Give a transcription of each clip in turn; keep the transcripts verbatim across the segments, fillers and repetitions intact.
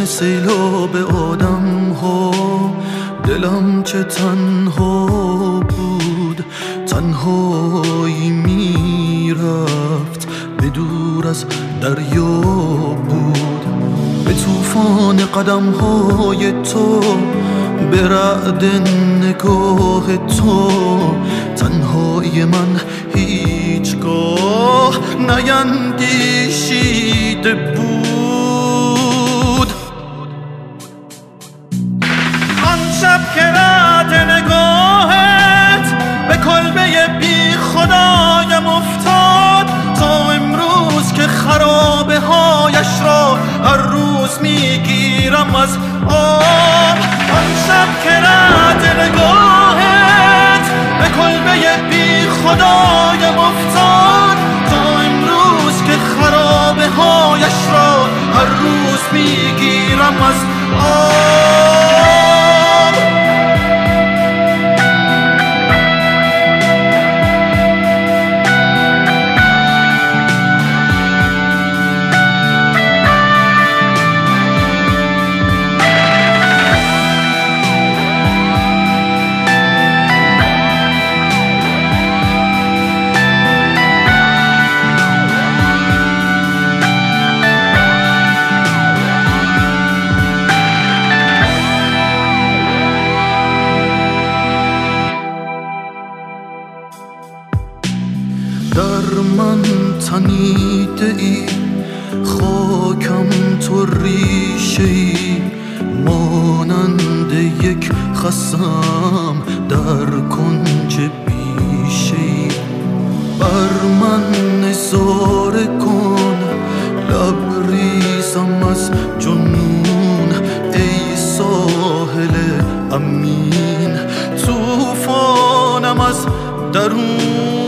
سیلاب آدم ها، دلم چه تنها بود، تنهایی میرفت به دور از دریا بود. به طوفان قدم های تو، به رعد نگاه تو، تنهایی من هیچگاه نیندیشیده بود. آن شب که رعد نگاهت به کلبه بی خدایم افتاد، تا امروز که خرابه هایش را هر روز میگیرم از آب. آن شب که رعد نگاهت به کلبه بی خدایم افتاد، تا امروز که خرابه هایش را هر روز میگیرم از آب. در من تنیده ای خاکم تو ریشه ای، مانند یک خصم در کنج بیشه ای. بر من نظاره کن لبریزم از جنون، ای ساحل امین طوفانم از درون.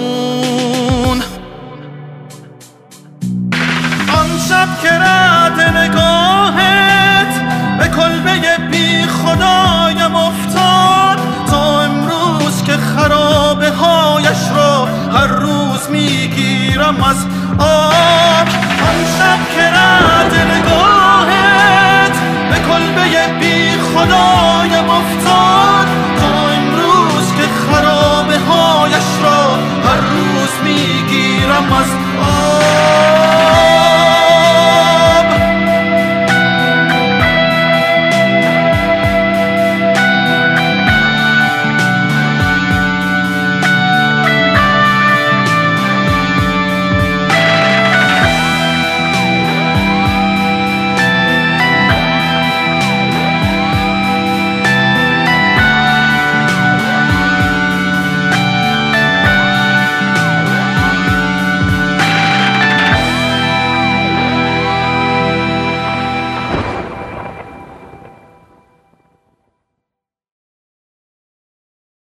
شب که رعد نگاهت به کلبه بی خدایم افتاد، تا امروز که خرابه هایش را هر روز میگیرم از آب. آن شب که رعد نگاهت به کلبه بی خدایم افتاد، تا امروز که خرابه هایش را هر روز میگیرم از آب.